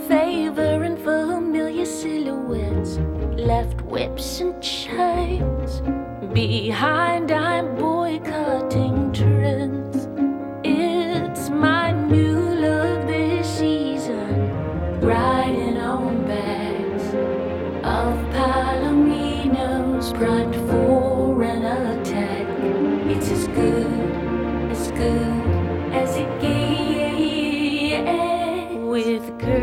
favoring familiar silhouettes, left whips and chains. Behind, I'm boycotting trends. It's my new look this season, riding on backs of Palominos, primed for an attack. It's as good